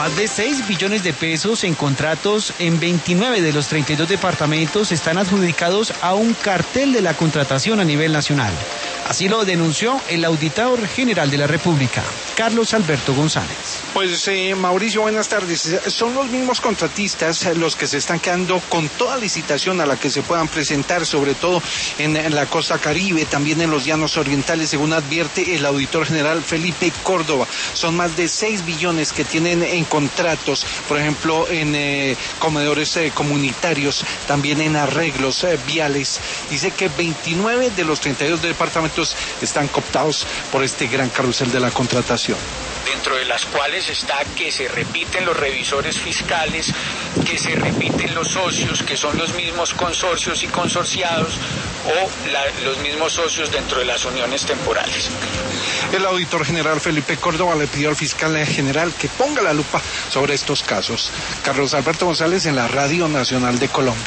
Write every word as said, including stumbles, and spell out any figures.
Más de seis billones de pesos en contratos en veintinueve de los treinta y dos departamentos están adjudicados a un cartel de la contratación a nivel nacional. Así lo denunció el Auditor General de la República, Carlos Alberto González. Pues eh, Mauricio, buenas tardes. Son los mismos contratistas los que se están quedando con toda licitación a la que se puedan presentar, sobre todo en, en la costa Caribe, también en los llanos orientales, según advierte el Auditor General Felipe Córdoba. Son más de seis billones que tienen en contratos, por ejemplo, en eh, comedores eh, comunitarios, también en arreglos eh, viales. Dice que veintinueve de los treinta y dos departamentos están cooptados por este gran carrusel de la contratación. Dentro de las cuales está que se repiten los revisores fiscales, que se repiten los socios, que son los mismos consorcios y consorciados, o la, los mismos socios dentro de las uniones temporales. El Auditor General Felipe Córdoba le pidió al Fiscal General que ponga la lupa sobre estos casos. Carlos Alberto González en la Radio Nacional de Colombia.